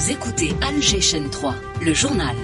Vous écoutez Alger Chaîne 3, le journal.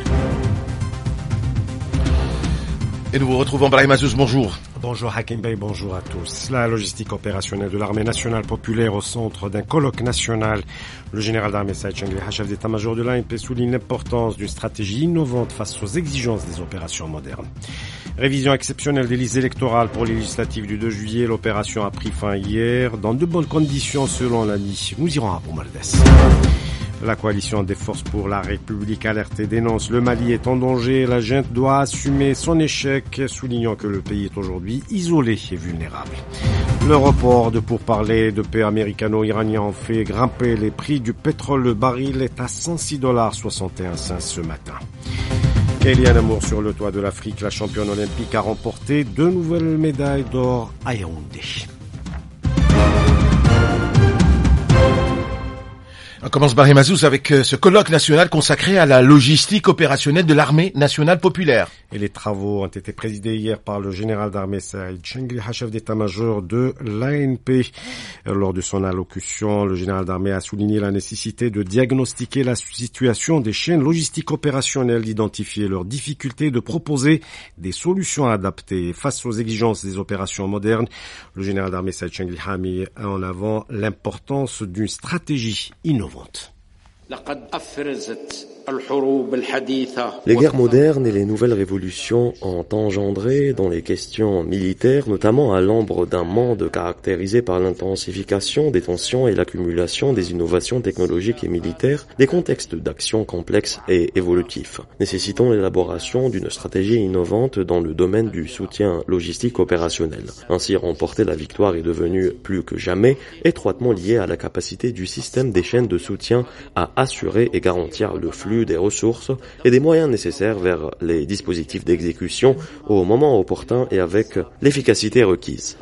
Et nous vous retrouvons, Brahim Azouz, bonjour. Bonjour Hakim Bey, bonjour à tous. La logistique opérationnelle de l'armée nationale populaire au centre d'un colloque national. Le général d'armée Saïd Chengli, chef d'état-major de l'ANP, souligne l'importance d'une stratégie innovante face aux exigences des opérations modernes. Révision exceptionnelle des listes électorales pour les législatives du 2 juillet. L'opération a pris fin hier dans de bonnes conditions selon l'ANI. Nous irons à Boumardès. La coalition des forces pour la République alertée dénonce le Mali est en danger. La junte doit assumer son échec, soulignant que le pays est aujourd'hui isolé et vulnérable. Le report de pourparlers de paix américano-iranien ont fait grimper les prix du pétrole. Le baril est à $106,61 ce matin. Kéliane Amour sur le toit de l'Afrique. La championne olympique a remporté 2 nouvelles médailles d'or à Yaoundé. On commence Brahim Azouz avec ce colloque national consacré à la logistique opérationnelle de l'armée nationale populaire. Et les travaux ont été présidés hier par le général d'armée Saïd Chengli, chef d'état-major de l'ANP. Lors de son allocution, le général d'armée a souligné la nécessité de diagnostiquer la situation des chaînes logistiques opérationnelles, d'identifier leurs difficultés, de proposer des solutions adaptées face aux exigences des opérations modernes. Le général d'armée Saïd Chengli a mis en avant l'importance d'une stratégie innovante. Les guerres modernes et les nouvelles révolutions ont engendré dans les questions militaires, notamment à l'ombre d'un monde caractérisé par l'intensification des tensions et l'accumulation des innovations technologiques et militaires, des contextes d'action complexes et évolutifs, nécessitant l'élaboration d'une stratégie innovante dans le domaine du soutien logistique opérationnel. Ainsi, remporter la victoire est devenu plus que jamais étroitement lié à la capacité du système des chaînes de soutien à assurer et garantir le flux des ressources et des moyens nécessaires vers les dispositifs d'exécution au moment opportun et avec l'efficacité requise.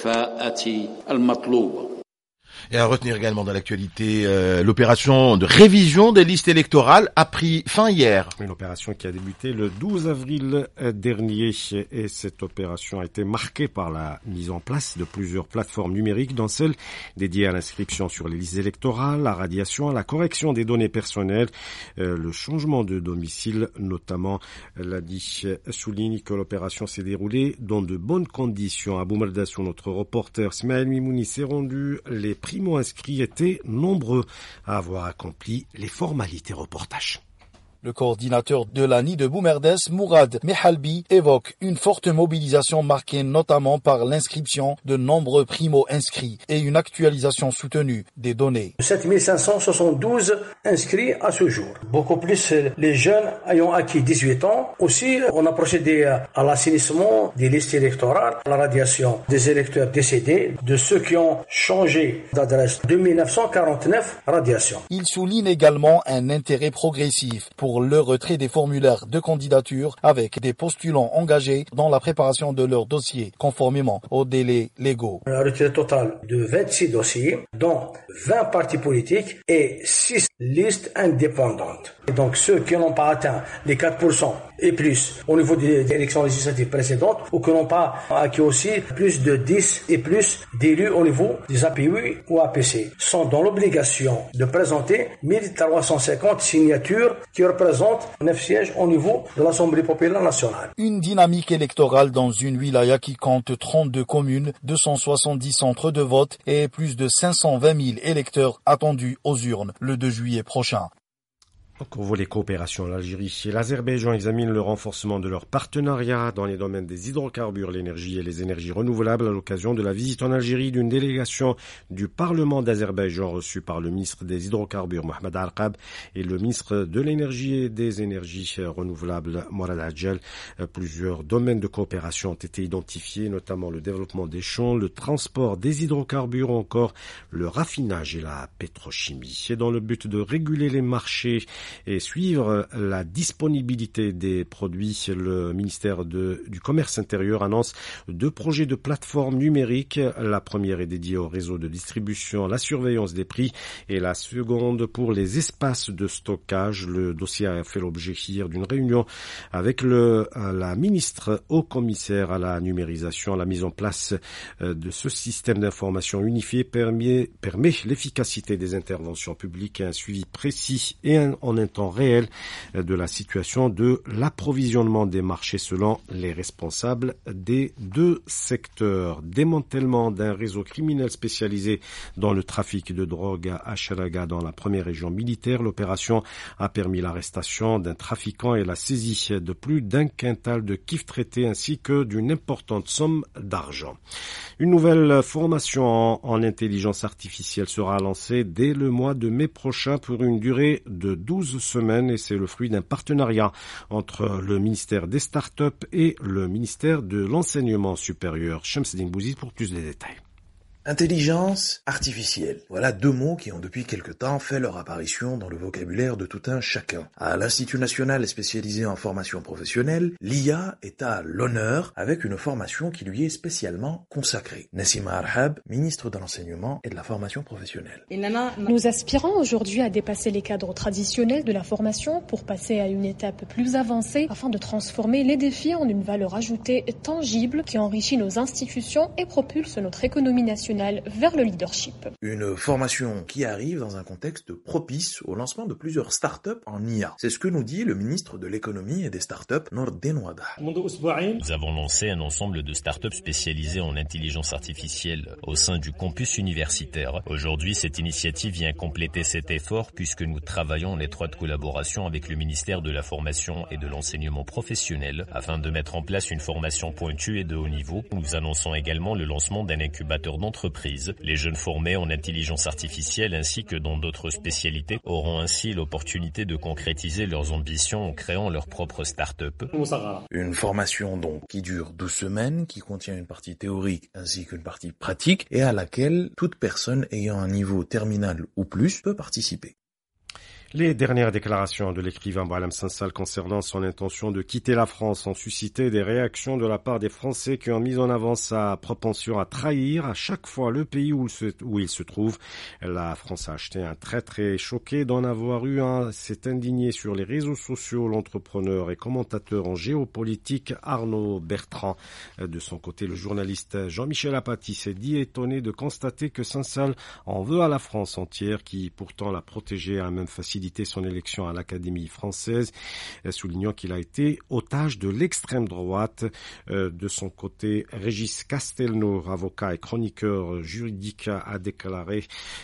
Et à retenir également dans l'actualité, l'opération de révision des listes électorales a pris fin hier. Une opération qui a débuté le 12 avril dernier et cette opération a été marquée par la mise en place de plusieurs plateformes numériques, dont celles dédiées à l'inscription sur les listes électorales, la radiation, la correction des données personnelles, le changement de domicile notamment. L'ADI souligne que l'opération s'est déroulée dans de bonnes conditions. À Boumardès, où notre reporter Smaël Mimouni s'est rendu, les primo-inscrits étaient nombreux à avoir accompli les formalités reportage. Le coordinateur de l'ANI de Boumerdès, Mourad Mehalbi, évoque une forte mobilisation marquée notamment par l'inscription de nombreux primo-inscrits et une actualisation soutenue des données. 7572 inscrits à ce jour. Beaucoup plus les jeunes ayant acquis 18 ans. Aussi, on a procédé à l'assainissement des listes électorales, à la radiation des électeurs décédés, de ceux qui ont changé d'adresse. 2949 radiations. Il souligne également un intérêt progressif pour le retrait des formulaires de candidature avec des postulants engagés dans la préparation de leur dossier, conformément aux délais légaux. Un retrait total de 26 dossiers, dont 20 partis politiques et 6 listes indépendantes. Et donc ceux qui n'ont pas atteint les 4% et plus au niveau des élections législatives précédentes ou qui n'ont pas acquis aussi plus de 10 et plus d'élus au niveau des APU ou APC sont dans l'obligation de présenter 1350 signatures qui représentent 9 sièges au niveau de l'Assemblée populaire nationale. Une dynamique électorale dans une wilaya qui compte 32 communes, 270 centres de vote et plus de 520 000 électeurs attendus aux urnes le 2 juillet prochain. Au volet coopération, l'Algérie et l'Azerbaïdjan examinent le renforcement de leur partenariat dans les domaines des hydrocarbures, l'énergie et les énergies renouvelables à l'occasion de la visite en Algérie d'une délégation du Parlement d'Azerbaïdjan reçue par le ministre des hydrocarbures Mohamed Arqab et le ministre de l'énergie et des énergies renouvelables Mourad Adjel. Plusieurs domaines de coopération ont été identifiés, notamment le développement des champs, le transport des hydrocarbures ou encore le raffinage et la pétrochimie. Et dans le but de réguler les marchés et suivre la disponibilité des produits. Le ministère du Commerce intérieur annonce 2 projets de plateforme numérique. La première est dédiée au réseau de distribution, la surveillance des prix, et la seconde pour les espaces de stockage. Le dossier a fait l'objet hier d'une réunion avec la ministre au commissaire à la numérisation. La mise en place de ce système d'information unifié permet l'efficacité des interventions publiques et un suivi précis et en un temps réel de la situation de l'approvisionnement des marchés selon les responsables des 2 secteurs. Démantèlement d'un réseau criminel spécialisé dans le trafic de drogue à Chalaga dans la première région militaire. L'opération a permis l'arrestation d'un trafiquant et la saisie de plus d'1 quintal de kif traité ainsi que d'une importante somme d'argent. Une nouvelle formation en intelligence artificielle sera lancée dès le mois de mai prochain pour une durée de 12 semaines et c'est le fruit d'un partenariat entre le ministère des startups et le ministère de l'enseignement supérieur. Shamsuddin Bouzid pour plus de détails. Intelligence artificielle. Voilà 2 mots qui ont depuis quelque temps fait leur apparition dans le vocabulaire de tout un chacun. À l'Institut national spécialisé en formation professionnelle, l'IA est à l'honneur avec une formation qui lui est spécialement consacrée. Nassima Arhab, ministre de l'enseignement et de la formation professionnelle. Nous aspirons aujourd'hui à dépasser les cadres traditionnels de la formation pour passer à une étape plus avancée afin de transformer les défis en une valeur ajoutée tangible qui enrichit nos institutions et propulse notre économie nationale vers le leadership. Une formation qui arrive dans un contexte propice au lancement de plusieurs startups en IA. C'est ce que nous dit le ministre de l'économie et des startups, Nordin Wada. Nous avons lancé un ensemble de startups spécialisées en intelligence artificielle au sein du campus universitaire. Aujourd'hui, cette initiative vient compléter cet effort puisque nous travaillons en étroite collaboration avec le ministère de la formation et de l'enseignement professionnel afin de mettre en place une formation pointue et de haut niveau. Nous annonçons également le lancement d'un incubateur d'entreprise. Les jeunes formés en intelligence artificielle ainsi que dans d'autres spécialités auront ainsi l'opportunité de concrétiser leurs ambitions en créant leur propre start-up. Une formation donc qui dure 12 semaines, qui contient une partie théorique ainsi qu'une partie pratique et à laquelle toute personne ayant un niveau terminal ou plus peut participer. Les dernières déclarations de l'écrivain Boualem Sansal concernant son intention de quitter la France ont suscité des réactions de la part des Français qui ont mis en avant sa propension à trahir à chaque fois le pays où il se trouve. La France a acheté un trait très choqué d'en avoir eu un. S'est indigné sur les réseaux sociaux l'entrepreneur et commentateur en géopolitique Arnaud Bertrand. De son côté, le journaliste Jean-Michel Apathy s'est dit étonné de constater que Sansal en veut à la France entière qui pourtant l'a protégé à même facilité son élection à l'Académie française, soulignant qu'il a été otage de l'extrême droite. De son côté, Régis Castelnau, avocat et chroniqueur juridique, a déclaré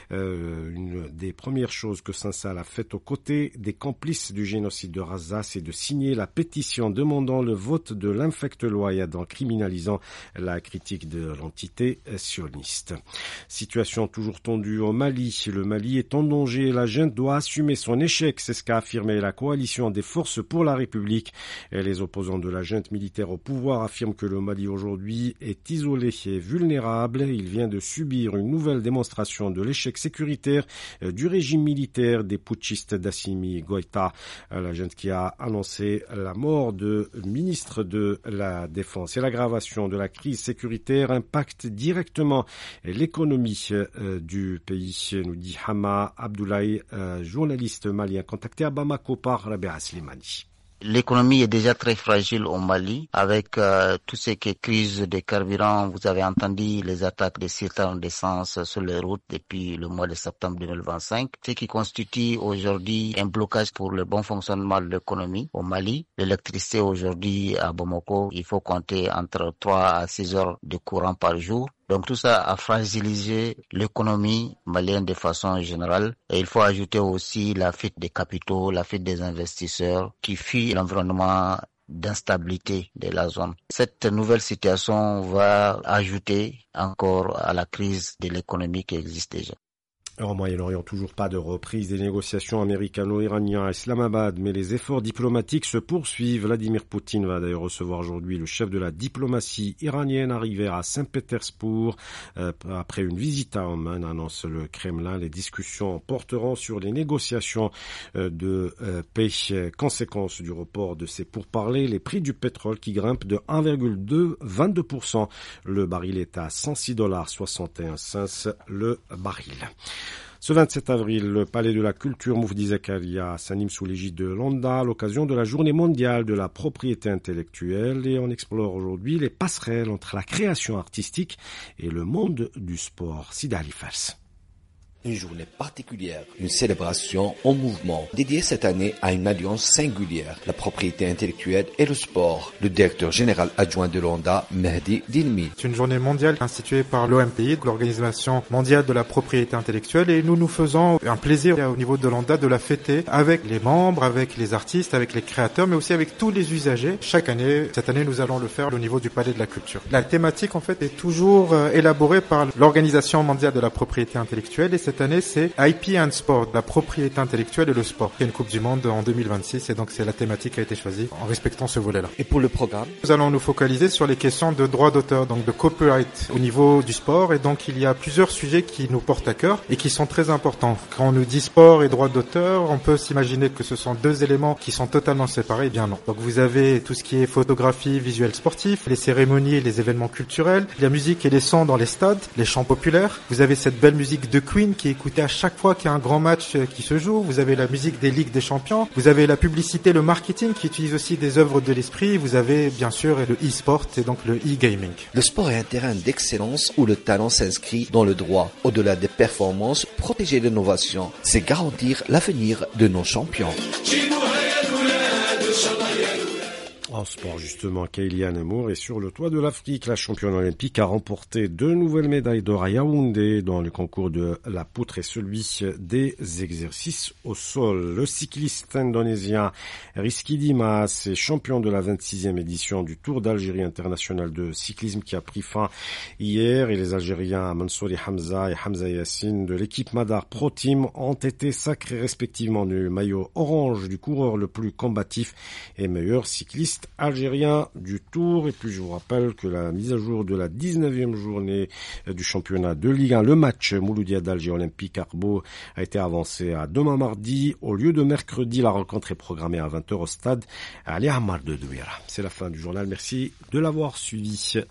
une des premières choses que Sansal a faites aux côtés des complices du génocide de Raza, c'est de signer la pétition demandant le vote de l'infecte loi en criminalisant la critique de l'entité sioniste. Situation toujours tendue au Mali. Le Mali est en danger et la junte doit assumer son échec, c'est ce qu'a affirmé la coalition des forces pour la République. Et les opposants de la junte militaire au pouvoir affirment que le Mali aujourd'hui est isolé et vulnérable. Il vient de subir une nouvelle démonstration de l'échec sécuritaire du régime militaire des putschistes d'Assimi Goïta. La junte qui a annoncé la mort de ministre de la Défense et l'aggravation de la crise sécuritaire impacte directement l'économie du pays, nous dit Hama Abdoulaye, journaliste malien contacté à Bamako par Rabia Slimani. L'économie est déjà très fragile au Mali avec tout ce qui est crise des carburants. Vous avez entendu les attaques des citernes d'essence sur les routes depuis le mois de septembre 2025, ce qui constitue aujourd'hui un blocage pour le bon fonctionnement de l'économie au Mali. L'électricité aujourd'hui à Bamako, il faut compter entre 3 à 6 heures de courant par jour. Donc tout ça a fragilisé l'économie malienne de façon générale. Et il faut ajouter aussi la fuite des capitaux, la fuite des investisseurs qui fuient l'environnement d'instabilité de la zone. Cette nouvelle situation va ajouter encore à la crise de l'économie qui existe déjà. En Moyen-Orient, toujours pas de reprise des négociations américano-iraniennes à Islamabad, mais les efforts diplomatiques se poursuivent. Vladimir Poutine va d'ailleurs recevoir aujourd'hui le chef de la diplomatie iranienne arrivé à Saint-Pétersbourg. Après une visite à Oman, annonce le Kremlin. Les discussions porteront sur les négociations de paix. Conséquence du report de ces pourparlers, les prix du pétrole qui grimpent de 1,22%. Le baril est à $106,61 le baril. Ce 27 avril, le Palais de la Culture Moufdi Zakaria s'anime sous l'égide de l'ONDA à l'occasion de la Journée mondiale de la propriété intellectuelle et on explore aujourd'hui les passerelles entre la création artistique et le monde du sport. Sida Alifas. Une journée particulière, une célébration en mouvement, dédiée cette année à une alliance singulière, la propriété intellectuelle et le sport. Le directeur général adjoint de l'ONDA, Mehdi Dilmi. C'est une journée mondiale instituée par l'OMPI, l'Organisation mondiale de la propriété intellectuelle, et nous faisons un plaisir au niveau de l'ONDA de la fêter avec les membres, avec les artistes, avec les créateurs, mais aussi avec tous les usagers. Chaque année, cette année, nous allons le faire au niveau du Palais de la Culture. La thématique, en fait, est toujours élaborée par l'Organisation mondiale de la propriété intellectuelle, et cette année, c'est IP and Sport, la propriété intellectuelle et le sport. Il y a une Coupe du Monde en 2026 et donc c'est la thématique qui a été choisie en respectant ce volet-là. Et pour le programme, nous allons nous focaliser sur les questions de droit d'auteur, donc de copyright au niveau du sport, et donc il y a plusieurs sujets qui nous portent à cœur et qui sont très importants. Quand on nous dit sport et droit d'auteur, on peut s'imaginer que ce sont deux éléments qui sont totalement séparés. Eh bien non. Donc vous avez tout ce qui est photographie, visuel sportif, les cérémonies et les événements culturels, la musique et les sons dans les stades, les chants populaires. Vous avez cette belle musique de Queen qui est écoutée à chaque fois qu'il y a un grand match qui se joue. Vous avez la musique des Ligues des Champions. Vous avez la publicité, le marketing qui utilise aussi des œuvres de l'esprit. Vous avez bien sûr le e-sport et donc le e-gaming. Le sport est un terrain d'excellence où le talent s'inscrit dans le droit. Au-delà des performances, protéger l'innovation, c'est garantir l'avenir de nos champions. En sport, justement, Kylian Amour est sur le toit de l'Afrique. La championne olympique a remporté 2 nouvelles médailles d'or à Yaoundé dans le concours de la poutre et celui des exercices au sol. Le cycliste indonésien Rizky Dimas est champion de la 26e édition du Tour d'Algérie international de cyclisme qui a pris fin hier et les Algériens Mansouri Hamza et Hamza Yassine de l'équipe Madar Pro Team ont été sacrés respectivement du maillot orange du coureur le plus combatif et meilleur cycliste algérien du Tour. Et puis je vous rappelle que la mise à jour de la 19e journée du championnat de Ligue 1, le match Mouloudia d'Alger Olympique Arbo a été avancé à demain mardi au lieu de mercredi. La rencontre est programmée à 20h au stade Ali Ammar de Douira. C'est la fin du journal. Merci de l'avoir suivi.